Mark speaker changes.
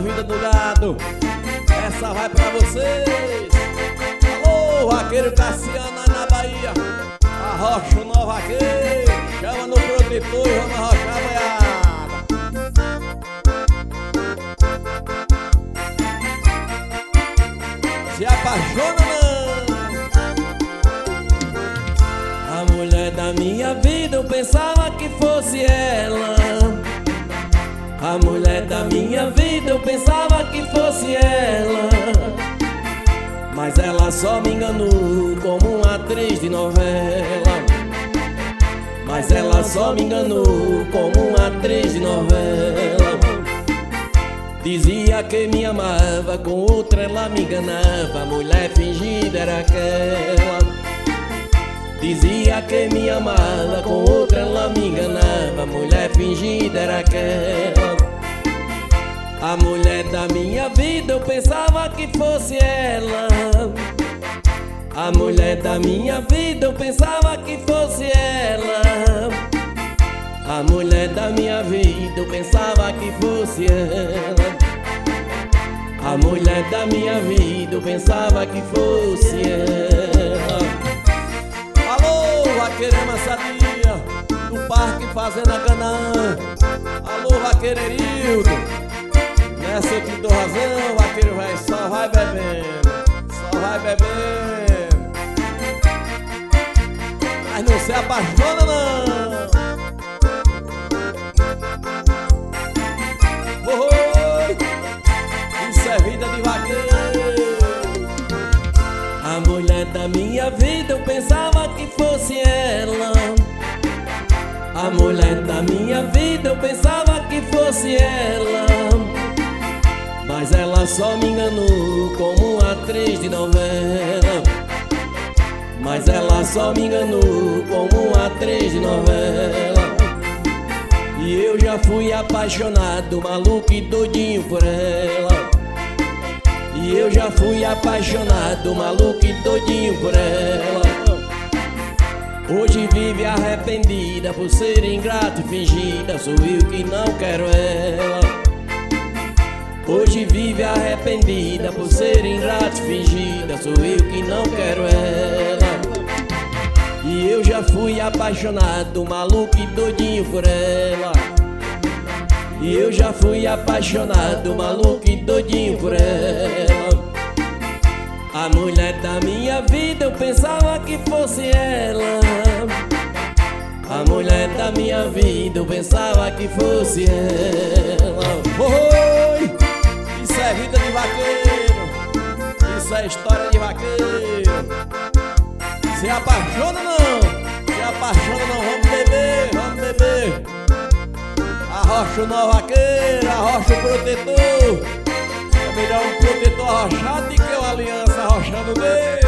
Speaker 1: vida do gado. Essa vai pra vocês. Alô, vaqueiro Cassiano aí na Bahia. Arrocha o nó vaqueiro, chama no protetor e vamos arrochar a boiada. Se apaixona não. A mulher da minha vida eu pensava que fosse ela. A mulher da minha vida eu pensava que fosse ela, mas ela só me enganou como uma atriz de novela. Mas ela só me enganou como uma atriz de novela. Dizia que me amava, com outra ela me enganava. A mulher fingida era aquela. Dizia que me amava, com outra ela me enganava. A mulher fingida era aquela. A mulher da minha vida eu pensava que fosse ela. A mulher da minha vida eu pensava que fosse ela. A mulher da minha vida eu pensava que fosse ela. A mulher da minha vida eu pensava que fosse ela. Alô, vaqueiro Amassadia, do Parque Fazenda Canaã. Alô, vaqueiro Erildo. Nessa eu te dou razão, vaqueiro vai, só vai bebendo, só vai bebendo. Mas não se apaixona não. Oi, isso é vida de vaqueiro. A mulher da minha vida eu pensava que fosse ela. A mulher da minha vida eu pensava que fosse ela, mas ela só me enganou como uma atriz de novela. Mas ela só me enganou como uma atriz de novela. E eu já fui apaixonado, maluco e doidinho por ela. E eu já fui apaixonado, maluco e doidinho por ela. Hoje vive arrependida por ser ingrato e fingida. Sou eu que não quero ela. Hoje vive arrependida por ser ingrata e fingida. Sou eu que não quero ela. E eu já fui apaixonado, maluco e doidinho por ela. E eu já fui apaixonado, maluco e doidinho por ela. A mulher da minha vida eu pensava que fosse ela. A mulher da minha vida eu pensava que fosse ela. Oi! Isso é vida de vaqueiro, isso é história de vaqueiro. Se apaixona não, se apaixona não, vamos beber, vamos beber. Arrocha o nó vaqueiro, arrocha o protetor. É melhor um protetor arrochado do que uma aliança arrochando dele.